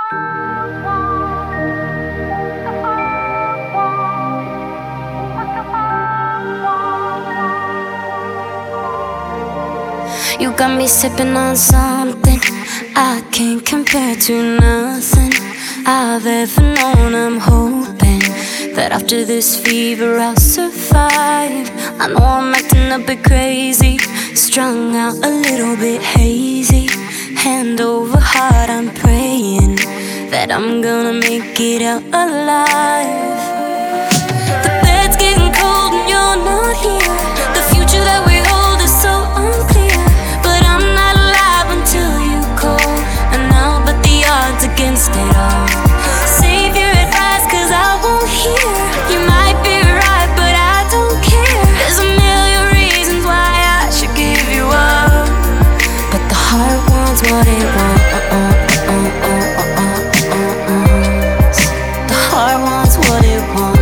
You got me sipping on something I can't compare to nothing I've ever known. I'm hoping that after this fever I'll survive. I know I'm acting a bit crazy, strung out a little bit hazy. Hand over heart, I'm praying that I'm gonna make it out alive. The bed's getting cold and you're not here. The future that we hold is so unclear, but I'm not alive until you call, and I'll bet the odds against it all. Save your advice, cause I won't hear. You might be right, but I don't care. There's a million reasons why I should give you up, but the heart wants what it wants. The heart wants what it wants.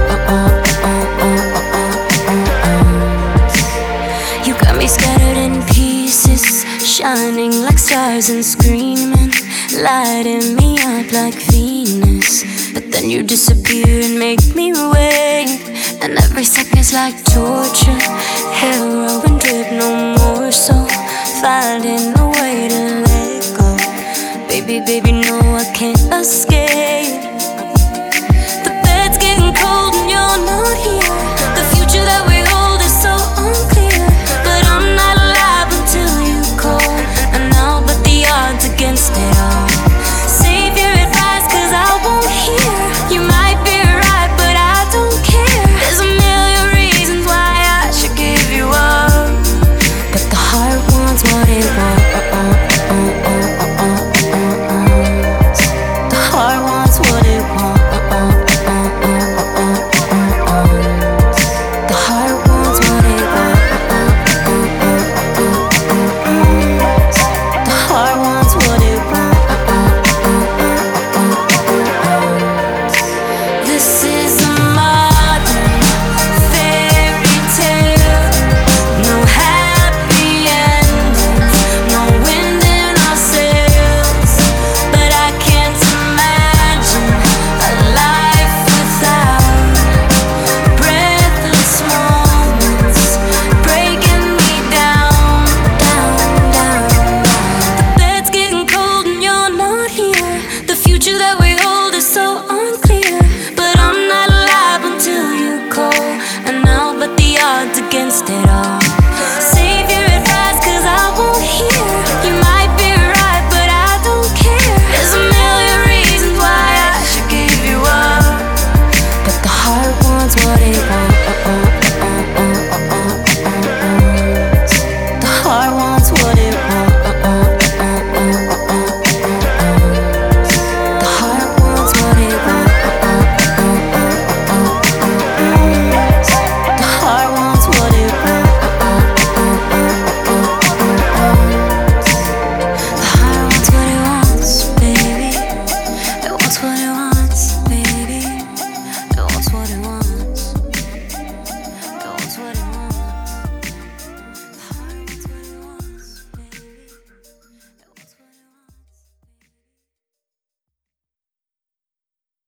You got me scattered in pieces, shining like stars and screaming, lighting me up like Venus. But then you disappear and make me wait, and every second's like torture. Heroin drip, no more, so finding a way to let go. Baby, baby, no, I can't escape.